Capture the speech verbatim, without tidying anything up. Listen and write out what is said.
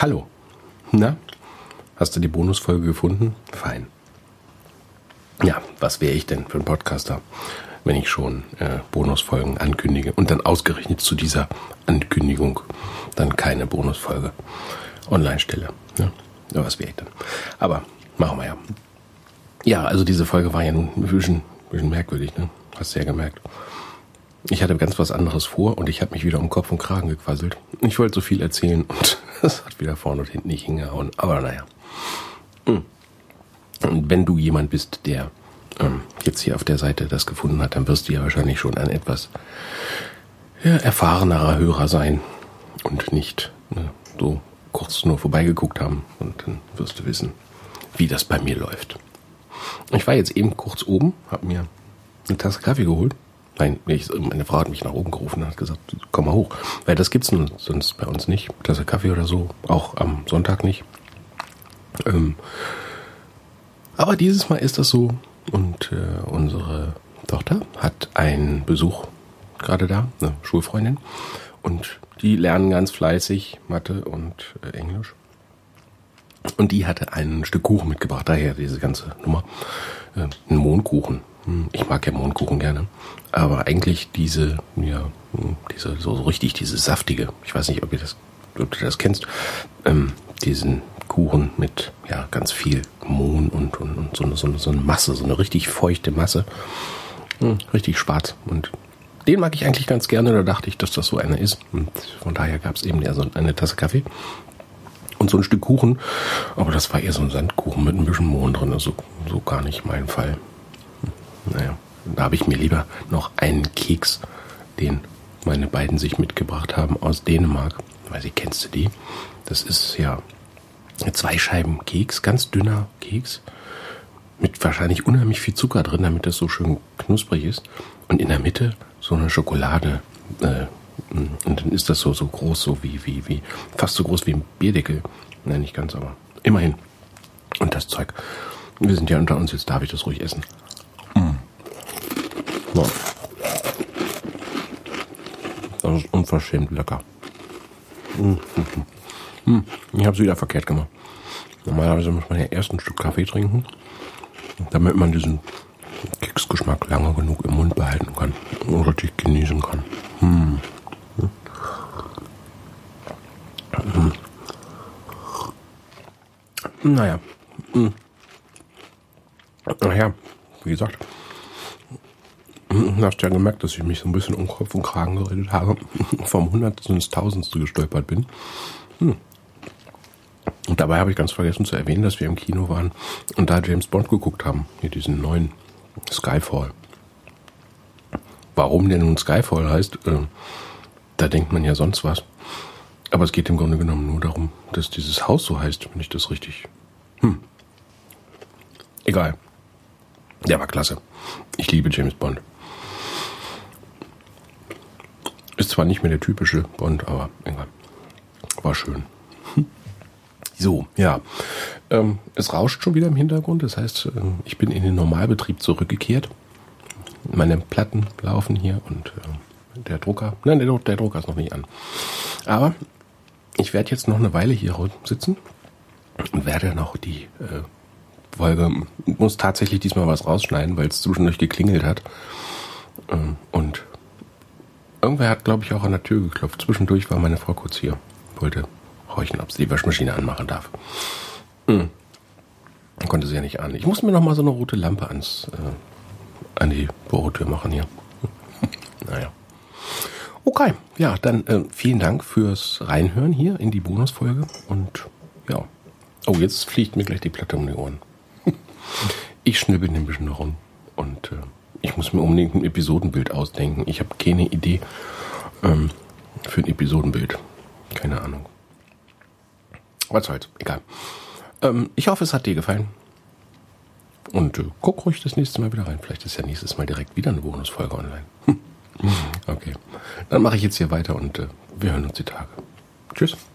Hallo. Na, hast du die Bonusfolge gefunden? Fein. Ja, was wäre ich denn für ein Podcaster, wenn ich schon äh, Bonusfolgen ankündige und dann ausgerechnet zu dieser Ankündigung dann keine Bonusfolge online stelle. Ja, ja, was wäre ich denn? Aber machen wir ja. Ja, also diese Folge war ja nun ein bisschen, ein bisschen merkwürdig, ne? Hast du ja gemerkt. Ich hatte ganz was anderes vor und ich habe mich wieder um Kopf und Kragen gequasselt. Ich wollte so viel erzählen und es hat wieder vorne und hinten nicht hingehauen. Aber naja. Und wenn du jemand bist, der ähm, jetzt hier auf der Seite das gefunden hat, dann wirst du ja wahrscheinlich schon ein etwas ja, erfahrenerer Hörer sein und nicht ne, so kurz nur vorbeigeguckt haben. Und dann wirst du wissen, wie das bei mir läuft. Ich war jetzt eben kurz oben, habe mir eine Tasse Kaffee geholt. Nein, ich, meine Frau hat mich nach oben gerufen und hat gesagt, komm mal hoch. Weil das gibt's sonst bei uns nicht. Tasse Kaffee oder so, auch am Sonntag nicht. Ähm, aber dieses Mal ist das so. Und äh, unsere Tochter hat einen Besuch gerade da, eine Schulfreundin. Und die lernen ganz fleißig Mathe und äh, Englisch. Und die hatte ein Stück Kuchen mitgebracht, daher diese ganze Nummer. Äh, ein Mohnkuchen. Ich mag ja Mohnkuchen gerne. Aber eigentlich diese, ja, diese, so, so richtig diese saftige, ich weiß nicht, ob ihr das, ob du das kennst, ähm, diesen Kuchen mit, ja, ganz viel Mohn und, und, und so eine, so eine, so eine Masse, so eine richtig feuchte Masse. Hm, richtig schwarz. Und den mag ich eigentlich ganz gerne, da dachte ich, dass das so einer ist. Und von daher gab es eben eher so eine Tasse Kaffee. Und so ein Stück Kuchen, aber das war eher so ein Sandkuchen mit ein bisschen Mohn drin, also so gar nicht mein Fall. Naja, da habe ich mir lieber noch einen Keks, den meine beiden sich mitgebracht haben aus Dänemark. Weiß ich, kennst du die? Das ist ja zwei Scheiben Keks, ganz dünner Keks, mit wahrscheinlich unheimlich viel Zucker drin, damit das so schön knusprig ist. Und in der Mitte so eine Schokolade. Äh, und dann ist das so, so groß, so wie, wie, wie, fast so groß wie ein Bierdeckel. Nein, nicht ganz, aber immerhin. Und das Zeug. Wir sind ja unter uns, jetzt darf ich das ruhig essen. So. Das ist unverschämt lecker. Ich habe es wieder verkehrt gemacht. Normalerweise muss man ja erst ein Stück Kaffee trinken, damit man diesen Keksgeschmack lange genug im Mund behalten kann und richtig genießen kann. Hm. Hm. Naja. Hm. Naja, wie gesagt. Du hast ja gemerkt, dass ich mich so ein bisschen um Kopf und Kragen geredet habe. Vom Hundertsten ins Tausendste gestolpert bin. Hm. Und dabei habe ich ganz vergessen zu erwähnen, dass wir im Kino waren und da James Bond geguckt haben. Hier diesen neuen Skyfall. Warum der nun Skyfall heißt, äh, da denkt man ja sonst was. Aber es geht im Grunde genommen nur darum, dass dieses Haus so heißt, wenn ich das richtig... Hm. Egal. Der war klasse. Ich liebe James Bond. Ist zwar nicht mehr der typische Bond, aber egal. War schön. So, ja. Ähm, es rauscht schon wieder im Hintergrund. Das heißt, ähm, ich bin in den Normalbetrieb zurückgekehrt. Meine Platten laufen hier und äh, der Drucker... Nein, der, der Drucker ist noch nicht an. Aber ich werde jetzt noch eine Weile hier sitzen und werde noch die... Äh, Folge, muss tatsächlich diesmal was rausschneiden, weil es zwischendurch geklingelt hat. Und irgendwer hat, glaube ich, auch an der Tür geklopft. Zwischendurch war meine Frau kurz hier. Wollte horchen, ob sie die Waschmaschine anmachen darf. Hm. Konnte sie ja nicht an. Ich muss mir noch mal so eine rote Lampe ans, äh, an die Bürotür machen hier. Naja. Okay, ja, dann äh, vielen Dank fürs Reinhören hier in die Bonusfolge. Und ja. Oh, jetzt fliegt mir gleich die Platte um die Ohren. Ich schnibbel ein bisschen rum und äh, ich muss mir unbedingt ein Episodenbild ausdenken. Ich habe keine Idee ähm, für ein Episodenbild. Keine Ahnung. Was soll's, egal. Ähm, ich hoffe, es hat dir gefallen. Und äh, guck ruhig das nächste Mal wieder rein. Vielleicht ist ja nächstes Mal direkt wieder eine Bonusfolge online. Okay, dann mache ich jetzt hier weiter und äh, wir hören uns die Tage. Tschüss.